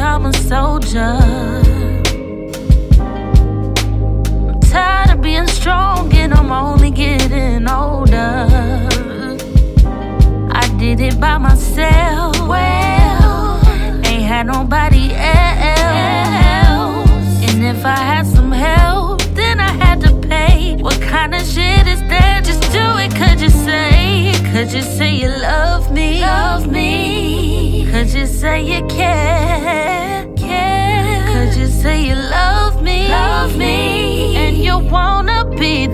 I'm a soldier. I'm tired of being strong and I'm only getting older. I did it by myself. Well, ain't had nobody else. And if I had some help, then I had to pay. What kind of shit is that? Just do it, could you say? Could you say you love me? Love me. Could you say you care? Care. Could you say you love me? Love me. And you wanna be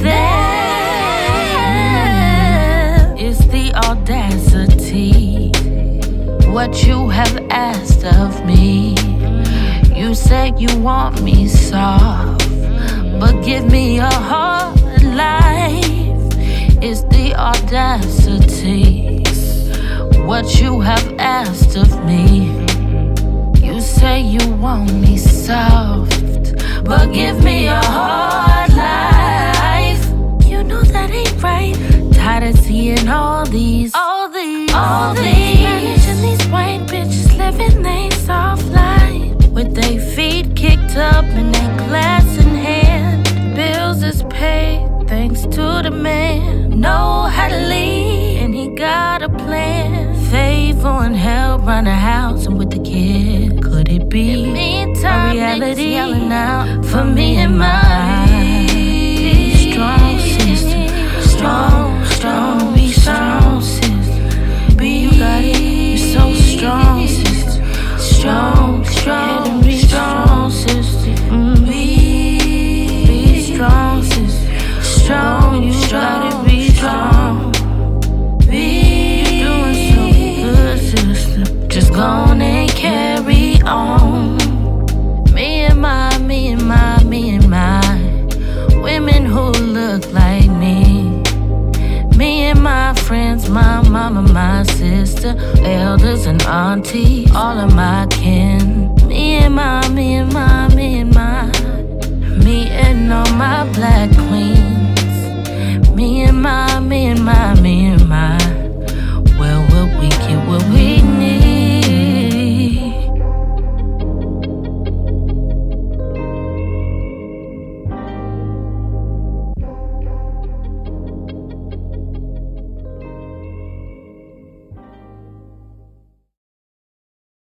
there. It's the audacity. What you have asked of me. You said you want me soft, but give me a hard life. It's the audacity. What you have asked of me. You say you want me soft, but give me a hard life. You know that ain't right. Tired of seeing all these Spanish and these white bitches living they soft life, with their feet kicked up and their glass in hand. Bills is paid thanks to the man. Know how to lead and he got a plan. Favor and help run the house and with the kid. Could it be a reality yelling out for me and mine? Be strong, sister. Strong, strong, be strong, sister. You got it, you're so strong, sister. Strong, strong, be strong, sister. Be strong, sister. Strong, you gotta be strong. You're doing so good, sister. Just go on and carry on. Me and my women who look like me. Me and my friends, my mama, my sister, elders and aunties, all of my kin.